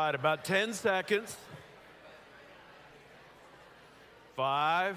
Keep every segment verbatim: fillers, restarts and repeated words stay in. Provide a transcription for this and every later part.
right, about ten seconds. Five.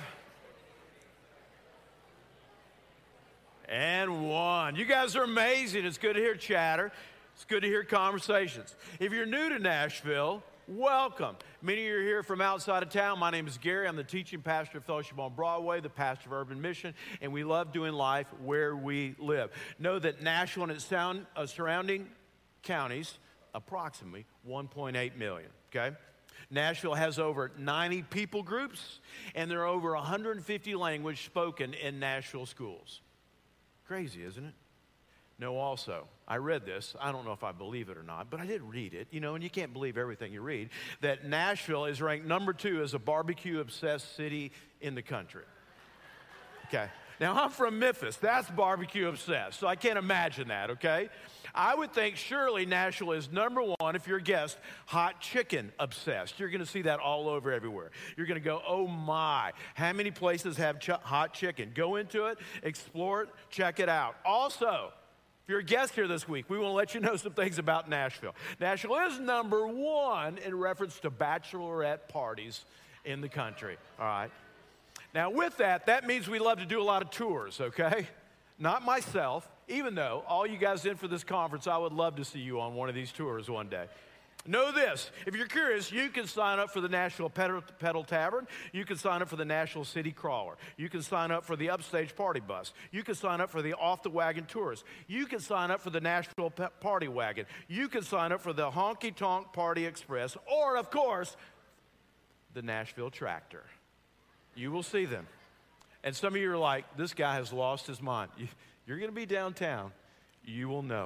And one. You guys are amazing. It's good to hear chatter. It's good to hear conversations. If you're new to Nashville, welcome. Many of you are here from outside of town. My name is Gary. I'm the teaching pastor of Fellowship on Broadway, the pastor of Urban Mission, and we love doing life where we live. Know that Nashville and its sound, uh, surrounding counties, approximately one point eight million, okay? Nashville has over ninety people groups, and there are over one hundred fifty languages spoken in Nashville schools. Crazy, isn't it? No, also, I read this. I don't know if I believe it or not, but I did read it, you know, and you can't believe everything you read, that Nashville is ranked number two as a barbecue-obsessed city in the country. Okay. Now, I'm from Memphis. That's barbecue-obsessed, so I can't imagine that, okay? I would think surely Nashville is number one, if you're a guest, hot chicken-obsessed. You're going to see that all over everywhere. You're going to go, oh, my. How many places have ch- hot chicken? Go into it, explore it, check it out. Also, if you're a guest here this week, we want to let you know some things about Nashville. Nashville is number one in reference to bachelorette parties in the country, all right? Now, with that, that means we love to do a lot of tours, okay? Not myself, even though all you guys in for this conference, I would love to see you on one of these tours one day. Know this, if you're curious, you can sign up for the Nashville Pedal, Pedal Tavern. You can sign up for the Nashville City Crawler. You can sign up for the Upstage Party Bus. You can sign up for the Off the Wagon Tours. You can sign up for the Nashville Pe- Party Wagon. You can sign up for the Honky Tonk Party Express, or, of course, the Nashville Tractor. You will see them. And some of you are like, this guy has lost his mind. You're going to be downtown. You will know.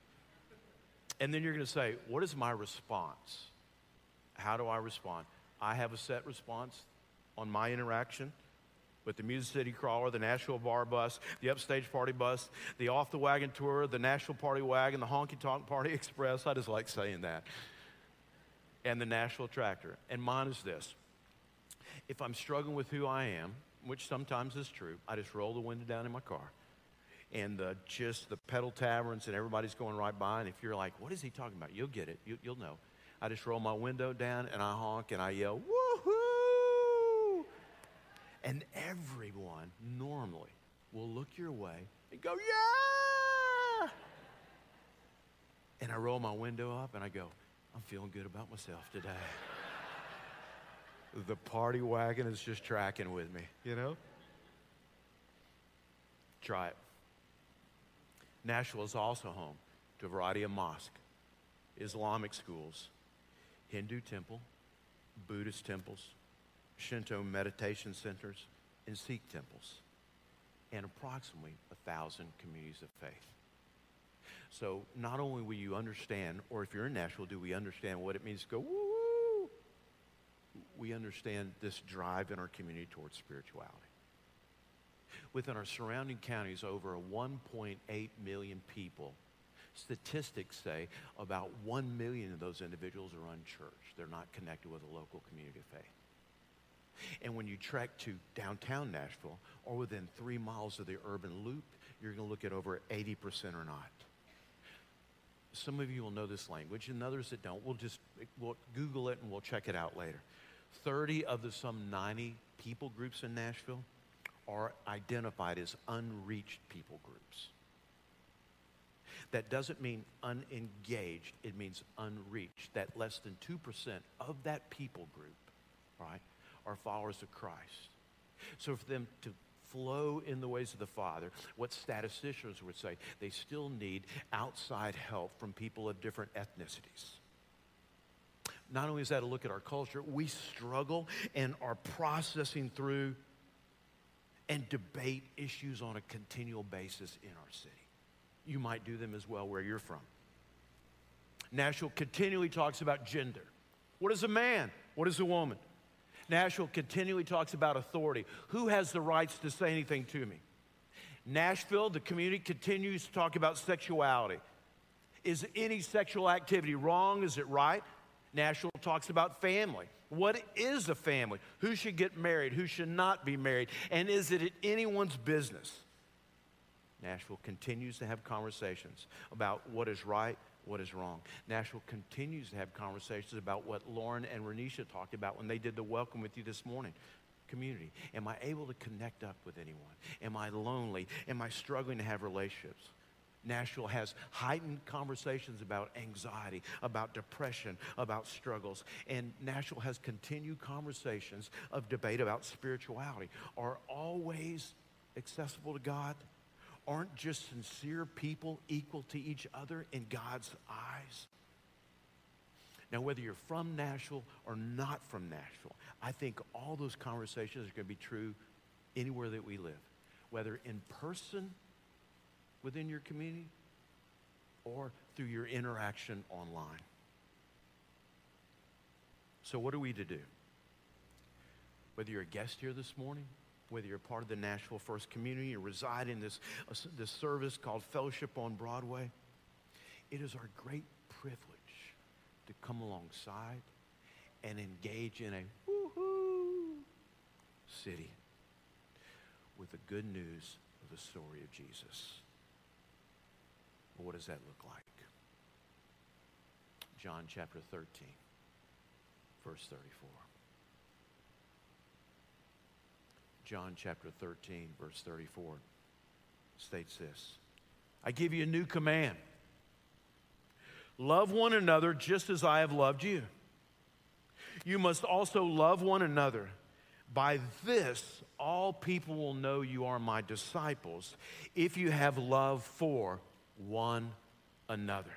And then you're going to say, what is my response? How do I respond? I have a set response on my interaction with the Music City Crawler, the Nashville Bar Bus, the Upstage Party Bus, the Off the Wagon Tour, the Nashville Party Wagon, the Honky Tonk Party Express. I just like saying that. And the Nashville Tractor. And mine is this. If I'm struggling with who I am, which sometimes is true, I just roll the window down in my car. And the, just the pedal taverns and everybody's going right by. And if you're like, what is he talking about? You'll get it. You, you'll know. I just roll my window down and I honk and I yell, woohoo! And everyone normally will look your way and go, yeah! And I roll my window up and I go, I'm feeling good about myself today. The party wagon is just tracking with me, you know? Try it. Nashville is also home to a variety of mosques, Islamic schools, Hindu temple, Buddhist temples, Shinto meditation centers, and Sikh temples, and approximately a thousand communities of faith. So not only will you understand, or if you're in Nashville, do we understand what it means to go, woo, we understand this drive in our community towards spirituality. Within our surrounding counties, over one point eight million people. Statistics say about one million of those individuals are unchurched. They're not connected with a local community of faith. And when you trek to downtown Nashville, or within three miles of the urban loop, you're going to look at over eighty percent or not. Some of you will know this language, and others that don't. We'll just we'll Google it, and we'll check it out later. thirty of the some ninety people groups in Nashville are identified as unreached people groups. That doesn't mean unengaged. It means unreached. That less than two percent of that people group, right, are followers of Christ. So for them to flow in the ways of the Father, what statisticians would say, they still need outside help from people of different ethnicities. Not only is that a look at our culture, we struggle and are processing through and debate issues on a continual basis in our city. You might do them as well where you're from. Nashville continually talks about gender. What is a man? What is a woman? Nashville continually talks about authority. Who has the rights to say anything to me? Nashville, the community, continues to talk about sexuality. Is any sexual activity wrong? Is it right? Nashville talks about family. What is a family? Who should get married? Who should not be married? And is it anyone's business? Nashville continues to have conversations about what is right, what is wrong. Nashville continues to have conversations about what Lauren and Renisha talked about when they did the welcome with you this morning. Community. Am I able to connect up with anyone? Am I lonely? Am I struggling to have relationships? Nashville has heightened conversations about anxiety, about depression, about struggles. And Nashville has continued conversations of debate about spirituality. Are all ways accessible to God? Aren't just sincere people equal to each other in God's eyes? Now, whether you're from Nashville or not from Nashville, I think all those conversations are going to be true anywhere that we live, whether in person within your community or through your interaction online. So what are we to do? Whether you're a guest here this morning, whether you're part of the Nashville First Community or reside in this, uh, this service called Fellowship on Broadway, it is our great privilege to come alongside and engage in a woo-hoo city with the good news of the story of Jesus. Well, what does that look like? John chapter thirteen, verse thirty-four. John chapter thirteen, verse thirty-four states this: I give you a new command. Love one another just as I have loved you. You must also love one another. By this, all people will know you are my disciples if you have love for one another.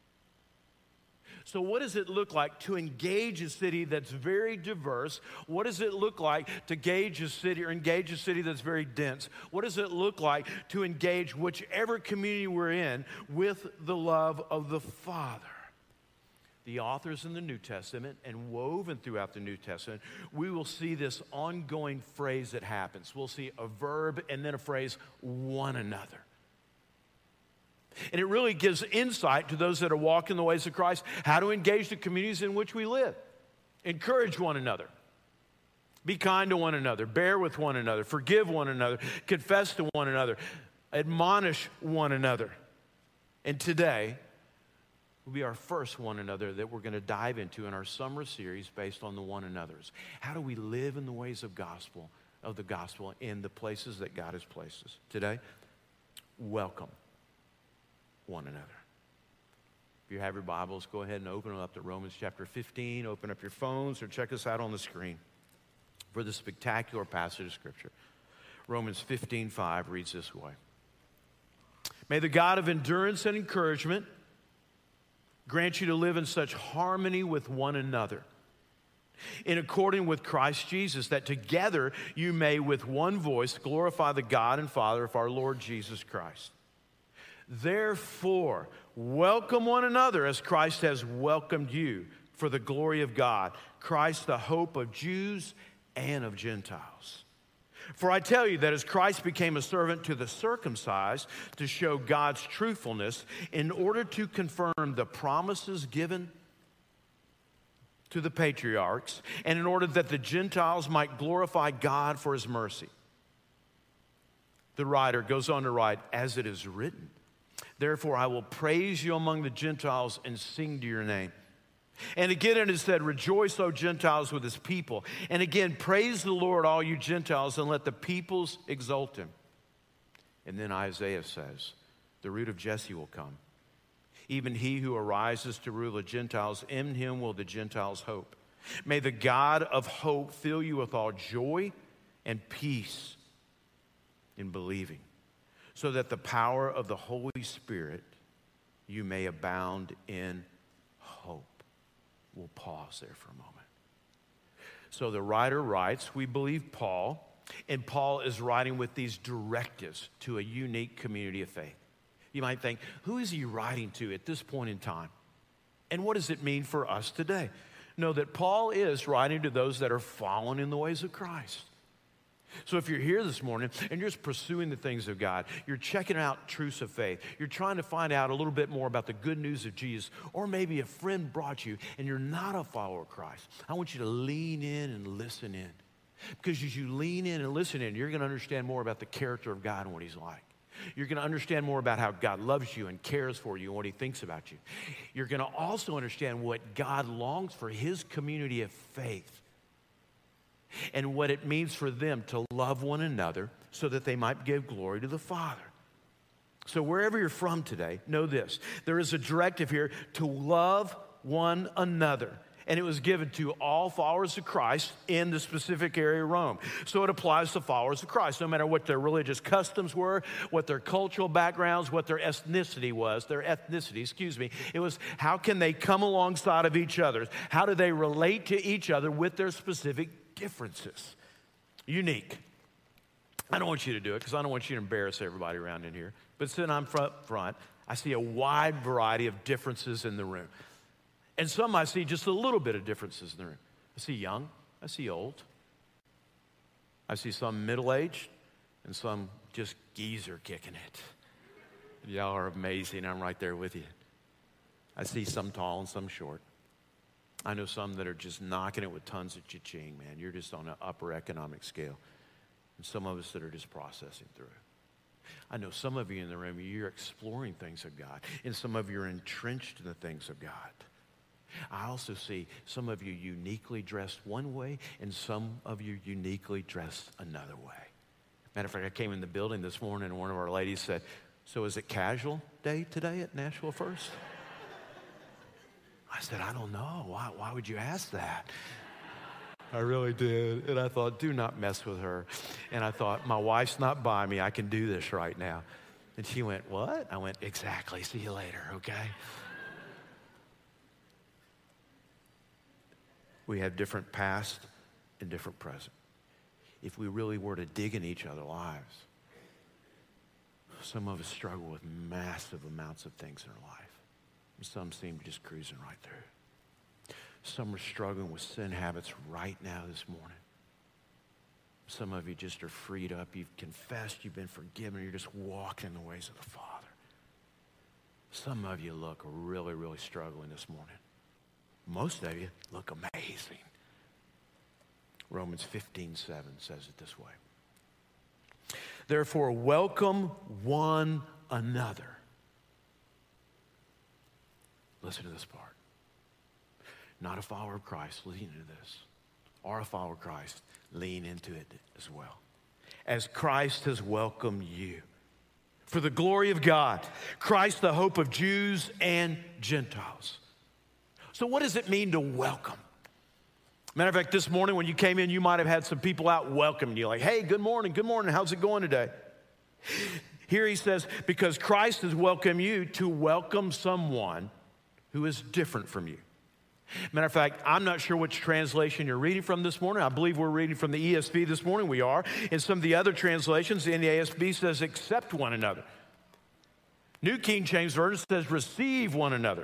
So what does it look like to engage a city that's very diverse? What does it look like to engage a city or engage a city that's very dense? What does it look like to engage whichever community we're in with the love of the Father? The authors in the New Testament and woven throughout the New Testament, we will see this ongoing phrase that happens. We'll see a verb and then a phrase, one another. And it really gives insight to those that are walking the ways of Christ, how to engage the communities in which we live. Encourage one another. Be kind to one another. Bear with one another. Forgive one another. Confess to one another. Admonish one another. And today will be our first one another that we're going to dive into in our summer series based on the one another's. How do we live in the ways of gospel, of the gospel in the places that God has placed us? Today, welcome one another. If you have your Bibles, go ahead and open them up to Romans chapter fifteen. Open up your phones or check us out on the screen for the spectacular passage of Scripture. Romans fifteen five reads this way. May the God of endurance and encouragement grant you to live in such harmony with one another, in accordance with Christ Jesus, that together you may with one voice glorify the God and Father of our Lord Jesus Christ. Therefore, welcome one another as Christ has welcomed you for the glory of God, Christ the hope of Jews and of Gentiles. For I tell you that as Christ became a servant to the circumcised to show God's truthfulness in order to confirm the promises given to the patriarchs and in order that the Gentiles might glorify God for his mercy. The writer goes on to write, as it is written, therefore I will praise you among the Gentiles and sing to your name. And again it is said, rejoice, O Gentiles, with his people. And again, praise the Lord, all you Gentiles, and let the peoples exalt him. And then Isaiah says, the root of Jesse will come. Even he who arises to rule the Gentiles, in him will the Gentiles hope. May the God of hope fill you with all joy and peace in believing, so that the power of the Holy Spirit you may abound in hope. We'll pause there for a moment. So the writer writes, we believe Paul, and Paul is writing with these directives to a unique community of faith. You might think, who is he writing to at this point in time? And what does it mean for us today? Know that Paul is writing to those that are following in the ways of Christ. So if you're here this morning and you're just pursuing the things of God, you're checking out truths of faith, you're trying to find out a little bit more about the good news of Jesus, or maybe a friend brought you and you're not a follower of Christ, I want you to lean in and listen in. Because as you lean in and listen in, you're going to understand more about the character of God and what he's like. You're going to understand more about how God loves you and cares for you and what he thinks about you. You're going to also understand what God longs for his community of faith and what it means for them to love one another so that they might give glory to the Father. So wherever you're from today, know this. There is a directive here to love one another. And it was given to all followers of Christ in the specific area of Rome. So it applies to followers of Christ, no matter what their religious customs were, what their cultural backgrounds, what their ethnicity was, their ethnicity, excuse me. It was how can they come alongside of each other? How do they relate to each other with their specific differences? Unique. I don't want you to do it because I don't want you to embarrass everybody around in here. But sitting on front, front, I see a wide variety of differences in the room. And some I see just a little bit of differences in the room. I see young, I see old. I see some middle-aged and some just geezer kicking it. Y'all are amazing. I'm right there with you. I see some tall and some short. I know some that are just knocking it with tons of cha-ching, man. You're just on an upper economic scale. And some of us that are just processing through it. I know some of you in the room, you're exploring things of God. And some of you are entrenched in the things of God. I also see some of you uniquely dressed one way and some of you uniquely dressed another way. Matter of fact, I came in the building this morning and one of our ladies said, so is it casual day today at Nashville First? I said, I don't know. Why, why would you ask that? I really did. And I thought, do not mess with her. And I thought, my wife's not by me. I can do this right now. And she went, what? I went, exactly. See you later, okay? We have different past and different present. If we really were to dig in each other's lives, some of us struggle with massive amounts of things in our life. And some seem to just cruising right through. Some are struggling with sin habits right now this morning. Some of you just are freed up. You've confessed, you've been forgiven, you're just walking in the ways of the Father. Some of you look really, really struggling this morning. Most of you look amazing. Romans fifteen seven says it this way. Therefore, welcome one another. Listen to this part. Not a follower of Christ, lean into this. Or a follower of Christ, lean into it as well. As Christ has welcomed you. For the glory of God, Christ the hope of Jews and Gentiles. So what does it mean to welcome? Matter of fact, this morning when you came in, you might have had some people out welcoming you. Like, hey, good morning, good morning. How's it going today? Here he says, because Christ has welcomed you to welcome someone who is different from you. Matter of fact, I'm not sure which translation you're reading from this morning. I believe we're reading from the E S V this morning. We are. In some of the other translations, the N A S B says accept one another. New King James Version says receive one another.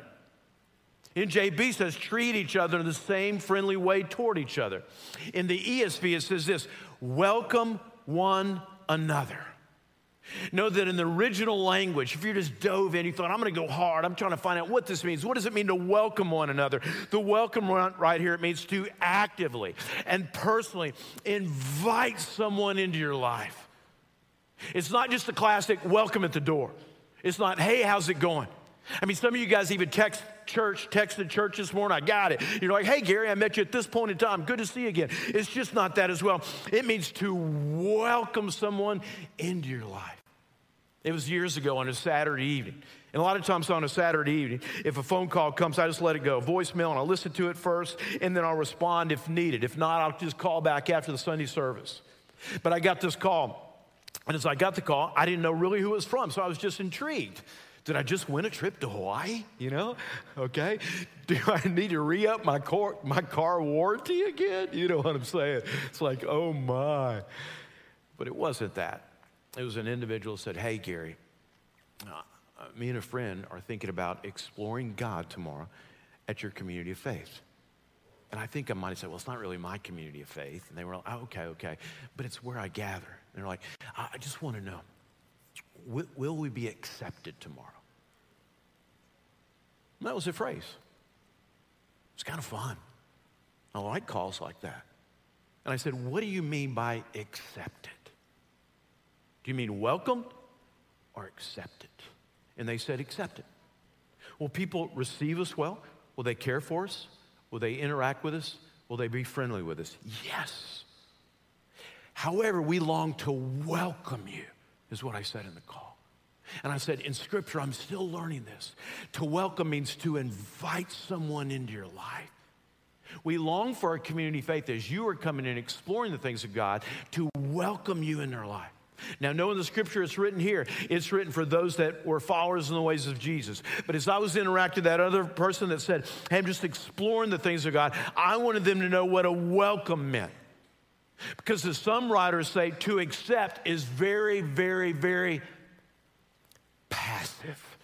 N J B says treat each other in the same friendly way toward each other. In the E S V, it says this, welcome one another. Know that in the original language, if you just dove in, you thought, I'm going to go hard. I'm trying to find out what this means. What does it mean to welcome one another? The welcome right here, it means to actively and personally invite someone into your life. It's not just the classic welcome at the door. It's not, hey, how's it going? I mean, some of you guys even text church, texted church this morning, I got it. You're like, hey, Gary, I met you at this point in time. Good to see you again. It's just not that as well. It means to welcome someone into your life. It was years ago on a Saturday evening. And a lot of times on a Saturday evening, if a phone call comes, I just let it go. Voicemail, and I'll listen to it first, and then I'll respond if needed. If not, I'll just call back after the Sunday service. But I got this call. And as I got the call, I didn't know really who it was from, so I was just intrigued. Did I just win a trip to Hawaii? You know, okay. Do I need to re-up my car, my car warranty again? You know what I'm saying? It's like, oh my. But it wasn't that. It was an individual who said, hey, Gary, uh, me and a friend are thinking about exploring God tomorrow at your community of faith. And I think I might have said, well, it's not really my community of faith. And they were like, oh, okay, okay. But it's where I gather. And they're like, I, I just want to know, will, will we be accepted tomorrow? And that was the phrase. It's kind of fun. I like calls like that. And I said, what do you mean by accepted? Do you mean welcome or accept it? And they said, accept it. Will people receive us well? Will they care for us? Will they interact with us? Will they be friendly with us? Yes. However, we long to welcome you, is what I said in the call. And I said, in Scripture, I'm still learning this. To welcome means to invite someone into your life. We long for our community faith as you are coming and exploring the things of God to welcome you in their life. Now, knowing the Scripture, it's written here. It's written for those that were followers in the ways of Jesus. But as I was interacting with that other person that said, hey, I'm just exploring the things of God, I wanted them to know what a welcome meant. Because as some writers say, to accept is very, very, very passive.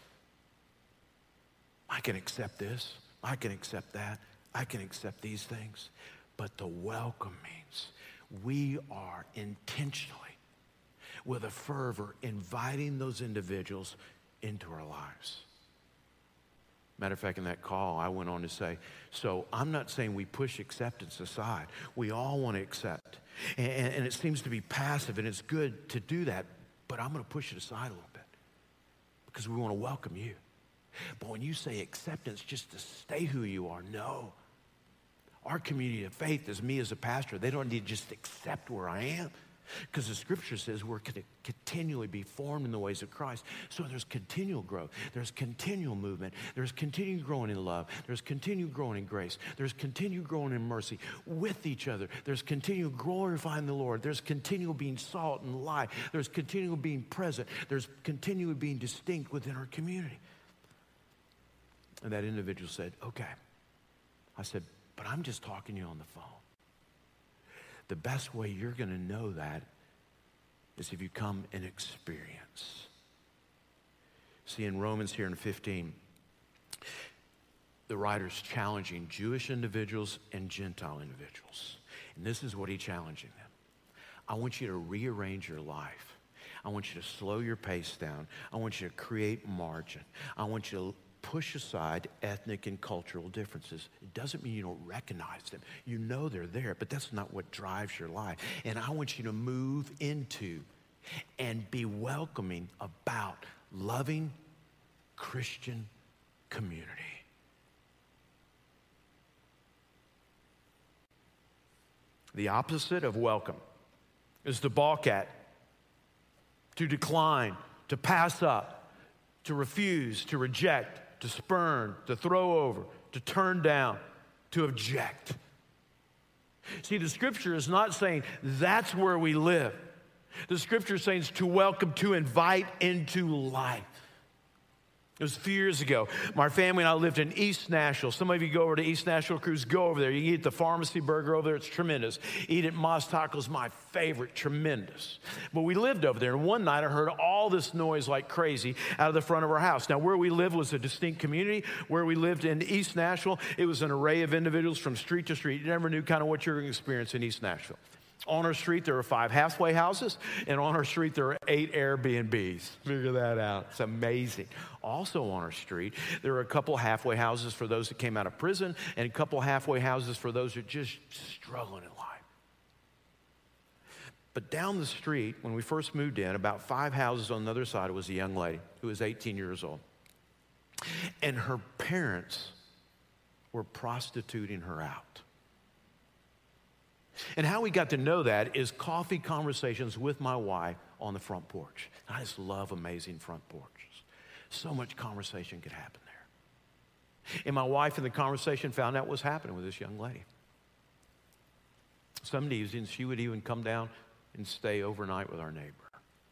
I can accept this. I can accept that. I can accept these things. But the welcome means we are intentionally, with a fervor, inviting those individuals into our lives. Matter of fact, in that call, I went on to say, so I'm not saying we push acceptance aside. We all want to accept. And, and it seems to be passive, and it's good to do that, but I'm going to push it aside a little bit because we want to welcome you. But when you say acceptance just to stay who you are, no. Our community of faith, as me as a pastor, they don't need to just accept where I am. Because the Scripture says we're going to continually be formed in the ways of Christ. So there's continual growth. There's continual movement. There's continued growing in love. There's continued growing in grace. There's continued growing in mercy with each other. There's continual glorifying the Lord. There's continual being salt and light. There's continual being present. There's continual being distinct within our community. And that individual said, okay. I said, but I'm just talking to you on the phone. The best way you're going to know that is if you come and experience. See, in Romans here in fifteen, the writer's challenging Jewish individuals and Gentile individuals. And this is what he's challenging them. I want you to rearrange your life. I want you to slow your pace down. I want you to create margin. I want you to push aside ethnic and cultural differences. It doesn't mean you don't recognize them. You know they're there, but that's not what drives your life. And I want you to move into and be welcoming about loving Christian community. The opposite of welcome is to balk at, to decline, to pass up, to refuse, to reject, to spurn, to throw over, to turn down, to object. See, the Scripture is not saying that's where we live. The Scripture is saying to welcome, to invite into life. It was a few years ago. My family and I lived in East Nashville. Some of you go over to East Nashville Cruise, go over there. You can eat the Pharmacy Burger over there. It's tremendous. Eat at Mas Tacos, my favorite, tremendous. But we lived over there, and one night I heard all this noise like crazy out of the front of our house. Now, where we lived was a distinct community. Where we lived in East Nashville, it was an array of individuals from street to street. You never knew kind of what you were going to experience in East Nashville. On our street, there were five halfway houses, and on our street, there were eight Airbnbs. Figure that out. It's amazing. Also on our street, there were a couple halfway houses for those that came out of prison, and a couple halfway houses for those that are just struggling in life. But down the street, when we first moved in, about five houses on the other side was a young lady who was eighteen years old. And her parents were prostituting her out. And how we got to know that is coffee conversations with my wife on the front porch. I just love amazing front porches. So much conversation could happen there. And my wife in the conversation found out what was happening with this young lady. Some evenings she would even come down and stay overnight with our neighbor.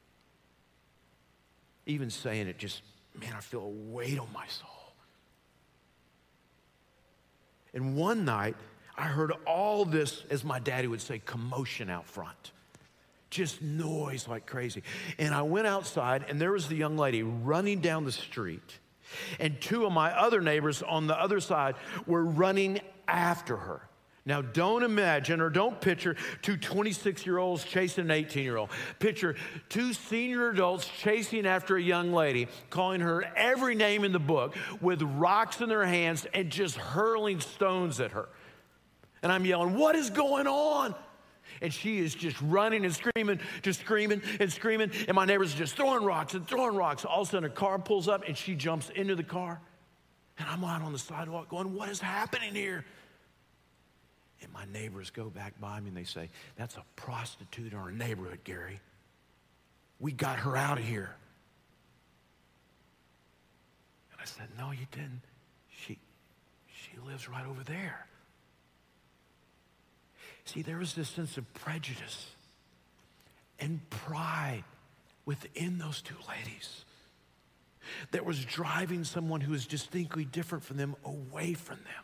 Even saying it just, man, I feel a weight on my soul. And one night, I heard all this, as my daddy would say, commotion out front. Just noise like crazy. And I went outside, and there was the young lady running down the street. And two of my other neighbors on the other side were running after her. Now, don't imagine or don't picture two twenty-six-year-olds chasing an eighteen-year-old. Picture two senior adults chasing after a young lady, calling her every name in the book with rocks in their hands and just hurling stones at her. And I'm yelling, what is going on? And she is just running and screaming, just screaming and screaming. And my neighbor's just throwing rocks and throwing rocks. All of a sudden, a car pulls up and she jumps into the car. And I'm out on the sidewalk going, what is happening here? And my neighbors go back by me and they say, that's a prostitute in our neighborhood, Gary. We got her out of here. And I said, no, you didn't. She, she lives right over there. See, there was this sense of prejudice and pride within those two ladies that was driving someone who was distinctly different from them away from them.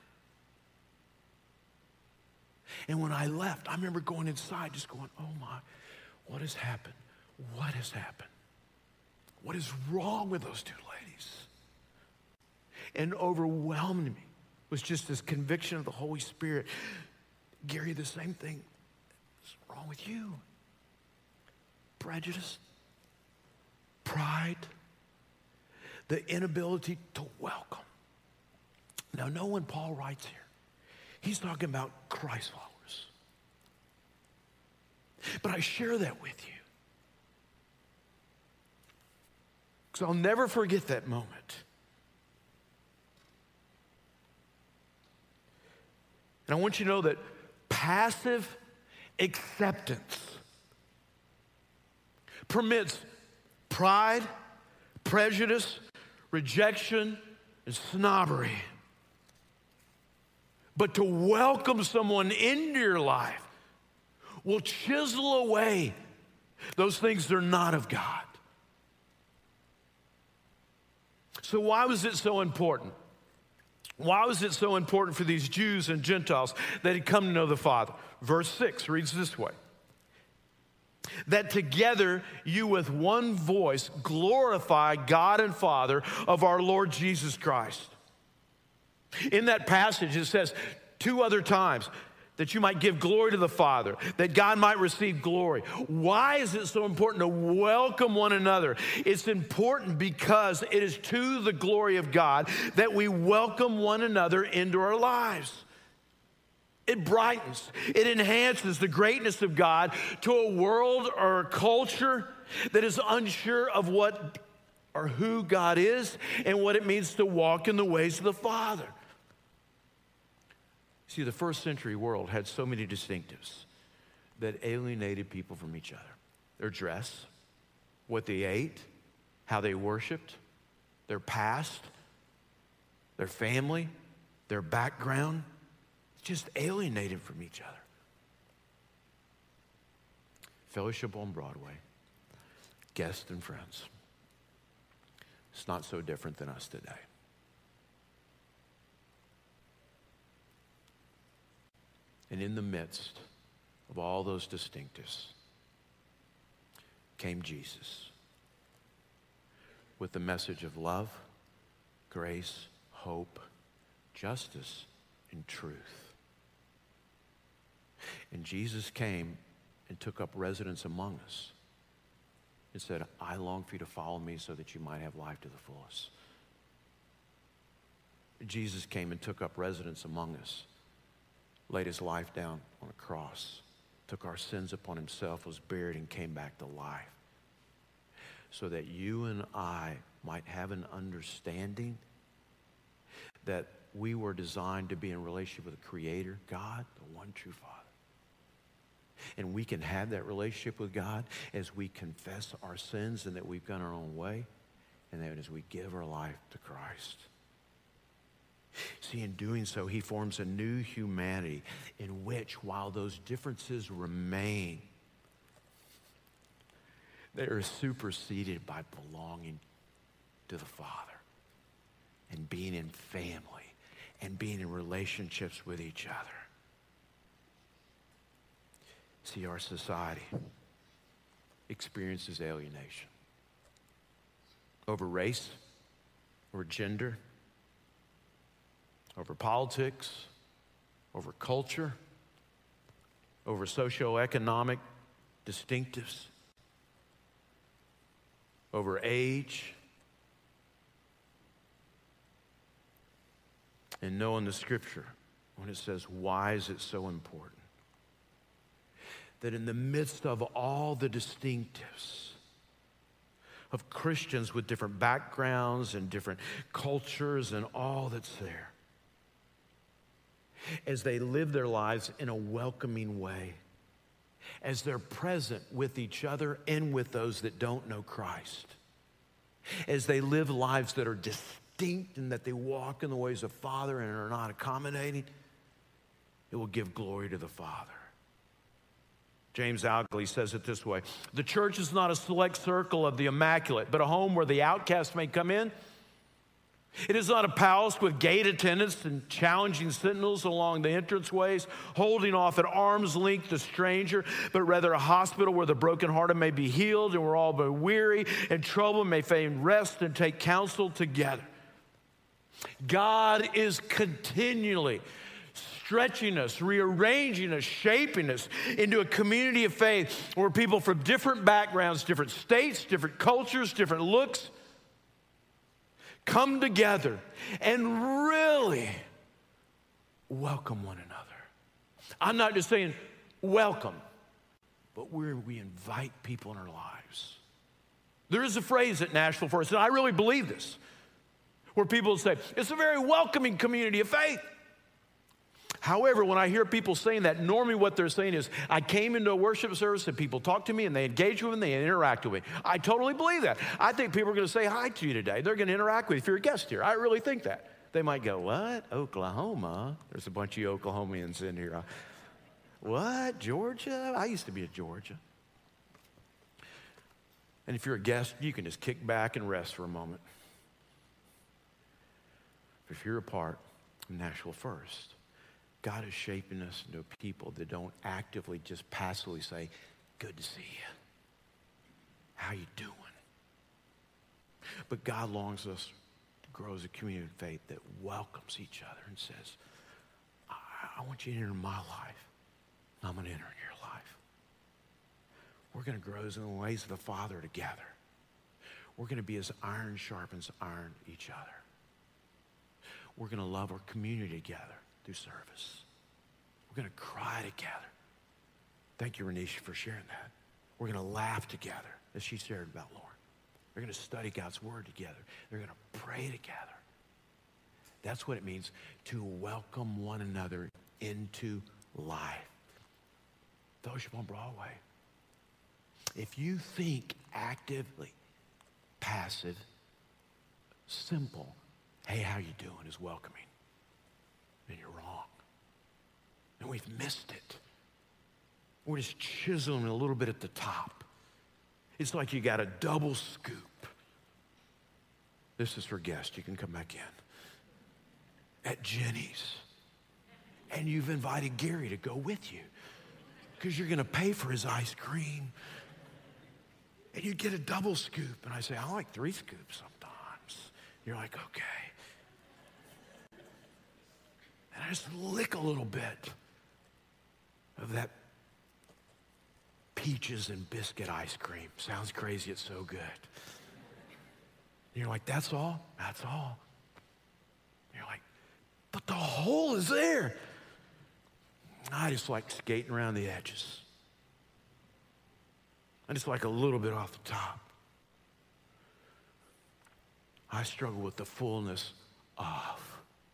And when I left, I remember going inside just going, oh my, what has happened? What has happened? What is wrong with those two ladies? And overwhelming me was just this conviction of the Holy Spirit. Gary, the same thing is wrong with you. Prejudice, pride, the inability to welcome. Now, know when Paul writes here, he's talking about Christ followers. But I share that with you because I'll never forget that moment. And I want you to know that passive acceptance permits pride, prejudice, rejection, and snobbery. But to welcome someone into your life will chisel away those things that are not of God. So why was it so important? Why was it so important for these Jews and Gentiles that had come to know the Father? Verse six reads this way. That together you with one voice glorify God and Father of our Lord Jesus Christ. In that passage it says two other times that you might give glory to the Father, that God might receive glory. Why is it so important to welcome one another? It's important because it is to the glory of God that we welcome one another into our lives. It brightens, it enhances the greatness of God to a world or a culture that is unsure of what or who God is and what it means to walk in the ways of the Father. See, the first century world had so many distinctives that alienated people from each other. Their dress, what they ate, how they worshiped, their past, their family, their background, just alienated from each other. Fellowship on Broadway, guests and friends. It's not so different than us today. And in the midst of all those distinctives came Jesus with the message of love, grace, hope, justice, and truth. And Jesus came and took up residence among us and said, I long for you to follow me so that you might have life to the fullest. Jesus came and took up residence among us, laid his life down on a cross, took our sins upon himself, was buried, and came back to life so that you and I might have an understanding that we were designed to be in relationship with the Creator, God, the one true Father. And we can have that relationship with God as we confess our sins and that we've gone our own way, and that as we give our life to Christ. See, in doing so, he forms a new humanity in which, while those differences remain, they are superseded by belonging to the Father and being in family and being in relationships with each other. See, our society experiences alienation over race, over gender, over politics, over culture, over socioeconomic distinctives, over age. And knowing the scripture when it says, why is it so important? that in the midst of all the distinctives of Christians with different backgrounds and different cultures and all that's there, as they live their lives in a welcoming way, as they're present with each other and with those that don't know Christ, as they live lives that are distinct and that they walk in the ways of Father and are not accommodating, it will give glory to the Father. James Algley says it this way: the church is not a select circle of the immaculate, but a home where the outcast may come in. It is not a palace with gate attendants and challenging sentinels along the entranceways, holding off at arm's length the stranger, but rather a hospital where the brokenhearted may be healed and where all the weary and troubled may find rest and take counsel together. God is continually stretching us, rearranging us, shaping us into a community of faith where people from different backgrounds, different states, different cultures, different looks, come together and really welcome one another. I'm not just saying welcome, but where we invite people in our lives. There is a phrase at Nashville for us, and I really believe this, where people say, it's a very welcoming community of faith. However, when I hear people saying that, normally what they're saying is, I came into a worship service and people talk to me and they engage with me and they interact with me. I totally believe that. I think people are going to say hi to you today. They're going to interact with you if you're a guest here. I really think that. They might go, what? Oklahoma? There's a bunch of you Oklahomans in here. What? Georgia? I used to be at Georgia. And if you're a guest, you can just kick back and rest for a moment. If you're a part of Nashville First, God is shaping us into a people that don't actively, just passively say, good to see you. How you doing? But God longs us to grow as a community of faith that welcomes each other and says, I, I want you to enter my life. I'm going to enter in your life. We're going to grow in the ways of the Father together. We're going to be as iron sharpens iron each other. We're going to love our community together through service. We're going to cry together. Thank you, Renisha, for sharing that. We're going to laugh together, as she shared about Lauren. They're going to study God's word together. They're going to pray together. That's what it means to welcome one another into life. Fellowship on Broadway. If you think actively, passive, simple, hey, how you doing is welcoming, then you're wrong. And we've missed it. We're just chiseling a little bit at the top. It's like you got a double scoop. This is for guests. You can come back in. At Jenny's. And you've invited Gary to go with you because you're going to pay for his ice cream. And you get a double scoop. And I say, I like three scoops sometimes. You're like, okay. And I just lick a little bit of that peaches and biscuit ice cream. Sounds crazy, it's so good. And you're like, that's all? That's all. And you're like, but the hole is there. I just like skating around the edges. I just like a little bit off the top. I struggle with the fullness of.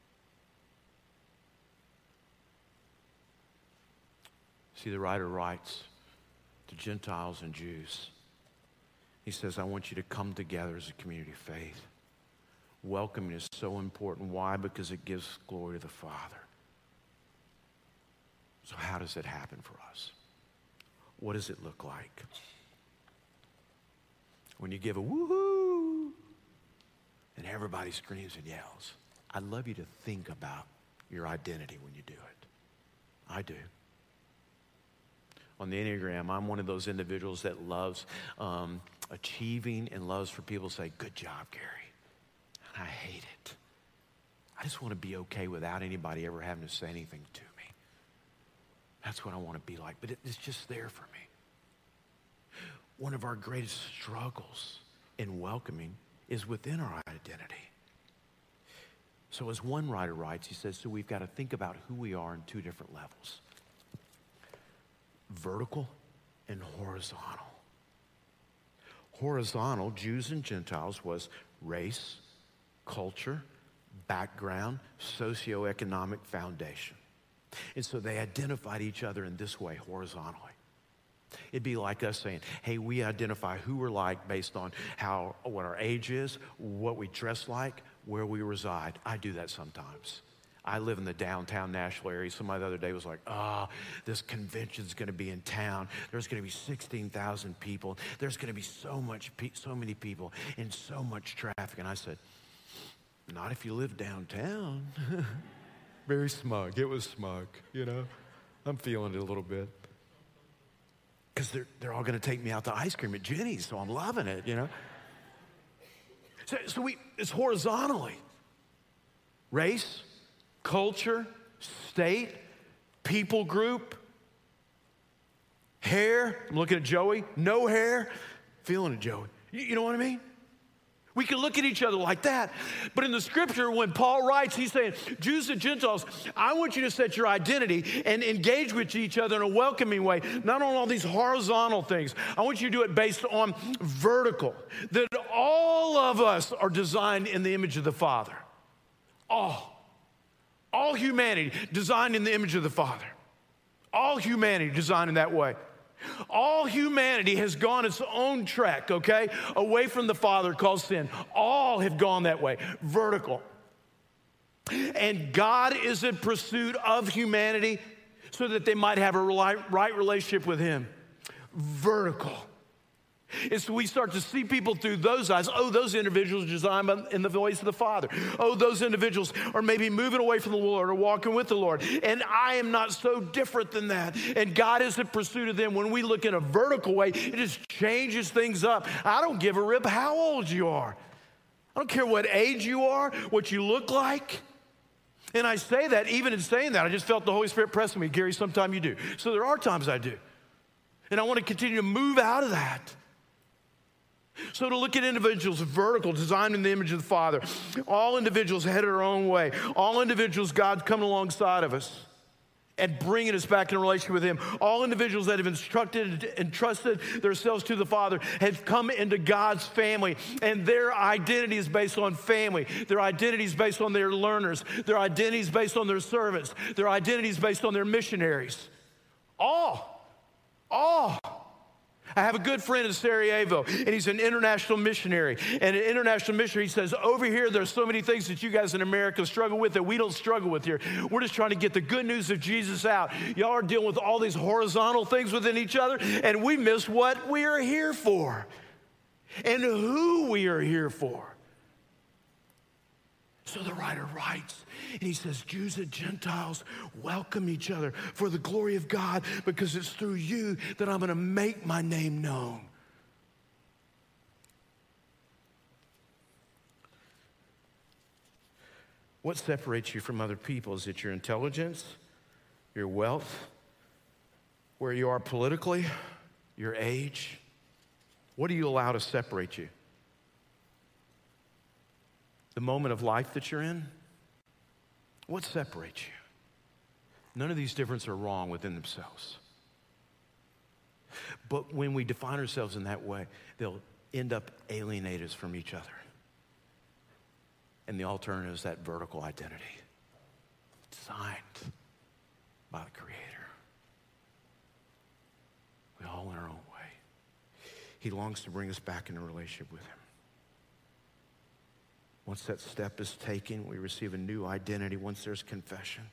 See, the writer writes to Gentiles and Jews. He says, I want you to come together as a community of faith. Welcoming is so important. Why? Because it gives glory to the Father. So how does it happen for us? What does it look like? When you give a woohoo and everybody screams and yells, I'd love you to think about your identity when you do it. I do. On the Enneagram, I'm one of those individuals that loves um, achieving and loves for people to say, good job, Gary. And I hate it. I just want to be okay without anybody ever having to say anything to me. That's what I want to be like, but it, it's just there for me. One of our greatest struggles in welcoming is within our identity. So as one writer writes, he says, so we've got to think about who we are in two different levels. Vertical and horizontal. Horizontal, Jews and Gentiles, was race, culture, background, socioeconomic foundation. And so they identified each other in this way, horizontally. It'd be like us saying, hey, we identify who we're like based on how, what our age is, what we dress like, where we reside. I do that sometimes. I live in the downtown Nashville area. Somebody the other day was like, ah, oh, this convention's going to be in town. There's going to be sixteen thousand people. There's going to be so much, pe- so many people and so much traffic. And I said, not if you live downtown. Very smug. It was smug, you know. I'm feeling it a little bit. Because they're, they're all going to take me out to ice cream at Jenny's, so I'm loving it, you know. So, so we, it's horizontally. Race, culture, state, people group, hair. I'm looking at Joey. No hair. Feeling it, Joey. You, you know what I mean? We can look at each other like that. But in the scripture, when Paul writes, he's saying, Jews and Gentiles, I want you to set your identity and engage with each other in a welcoming way, not on all these horizontal things. I want you to do it based on vertical, that all of us are designed in the image of the Father. All. All humanity designed in the image of the Father. All humanity designed in that way. All humanity has gone its own track, okay, away from the Father called sin. All have gone that way, vertical. And God is in pursuit of humanity so that they might have a right relationship with Him. Vertical. And so we start to see people through those eyes. Oh, those individuals are designed in the voice of the Father. Oh, those individuals are maybe moving away from the Lord or walking with the Lord. And I am not so different than that. And God is in pursuit of them. When we look in a vertical way, it just changes things up. I don't give a rip how old you are. I don't care what age you are, what you look like. And I say that, even in saying that, I just felt the Holy Spirit pressing me. Gary, sometime you do. So there are times I do. And I want to continue to move out of that. So to look at individuals vertical, designed in the image of the Father, all individuals headed our own way, all individuals God's coming alongside of us and bringing us back in a relationship with Him. All individuals that have instructed and trusted themselves to the Father have come into God's family, and their identity is based on family. Their identity is based on their learners. Their identity is based on their servants. Their identity is based on their missionaries. All, all. I have a good friend in Sarajevo, and he's an international missionary. And an international missionary, he says, over here, there's so many things that you guys in America struggle with that we don't struggle with here. We're just trying to get the good news of Jesus out. Y'all are dealing with all these horizontal things within each other, and we miss what we are here for and who we are here for. So the writer writes, and he says, Jews and Gentiles welcome each other for the glory of God, because it's through you that I'm going to make my name known. What separates you from other people? Is it your intelligence, your wealth, where you are politically, your age? What do you allow to separate you? The moment of life that you're in? What separates you? None of these differences are wrong within themselves. But when we define ourselves in that way, they'll end up alienating us from each other. And the alternative is that vertical identity, designed by the Creator. We all in our own way. He longs to bring us back into a relationship with Him. Once that step is taken, we receive a new identity. Once there's confession,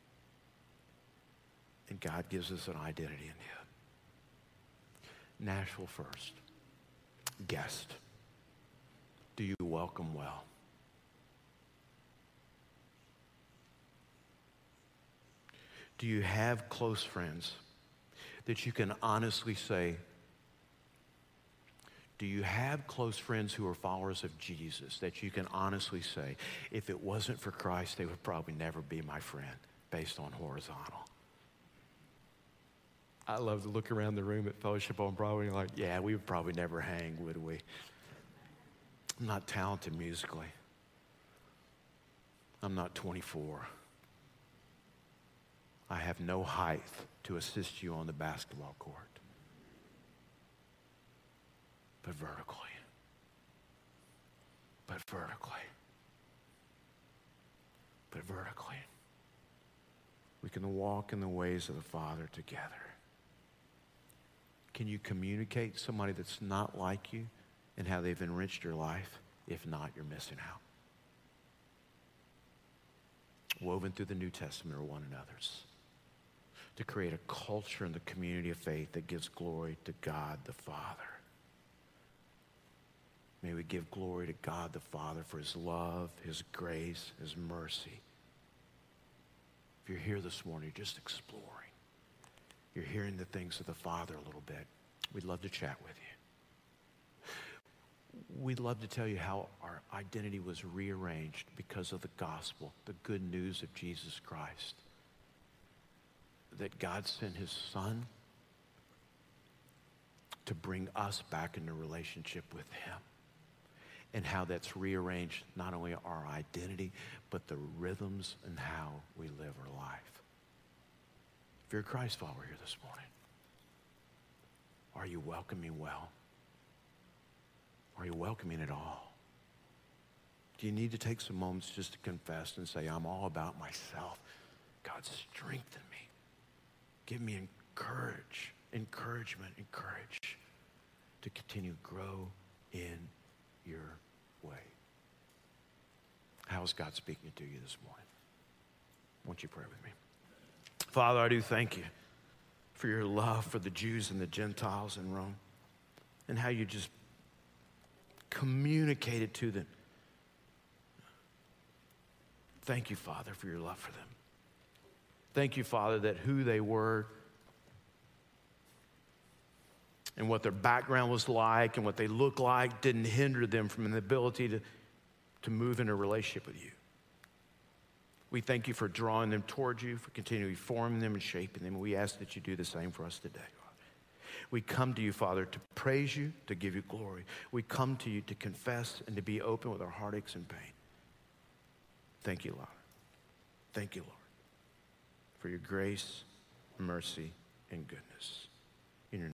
and God gives us an identity in Him. Nashville first. Guest. Do you welcome well? Do you have close friends that you can honestly say, do you have close friends who are followers of Jesus that you can honestly say, if it wasn't for Christ, they would probably never be my friend, based on horizontal? I love to look around the room at Fellowship on Broadway and like, yeah, we would probably never hang, would we? I'm not talented musically. I'm not twenty-four. I have no height to assist you on the basketball court. but vertically. But vertically. But vertically. We can walk in the ways of the Father together. Can you communicate somebody that's not like you and how they've enriched your life? If not, you're missing out. Woven through the New Testament are one another's, to create a culture in the community of faith that gives glory to God the Father. May we give glory to God the Father for his love, his grace, his mercy. If you're here this morning, you're just exploring. You're hearing the things of the Father a little bit. We'd love to chat with you. We'd love to tell you how our identity was rearranged because of the gospel, the good news of Jesus Christ. That God sent his Son to bring us back into relationship with him. And how that's rearranged not only our identity, but the rhythms and how we live our life. If you're a Christ follower here this morning, are you welcoming well? Are you welcoming at all? Do you need to take some moments just to confess and say, I'm all about myself? God, strengthen me. Give me encourage, encouragement, and courage to continue to grow in your way. How is God speaking to you this morning? Won't you pray with me? Father, I do thank you for your love for the Jews and the Gentiles in Rome and how you just communicated to them. Thank you, Father, for your love for them. Thank you, Father, that who they were and what their background was like and what they looked like didn't hinder them from an ability to, to move in a relationship with you. We thank you for drawing them towards you, for continually forming them and shaping them. And we ask that you do the same for us today. We come to you, Father, to praise you, to give you glory. We come to you to confess and to be open with our heartaches and pain. Thank you, Lord. Thank you, Lord, for your grace, mercy, and goodness.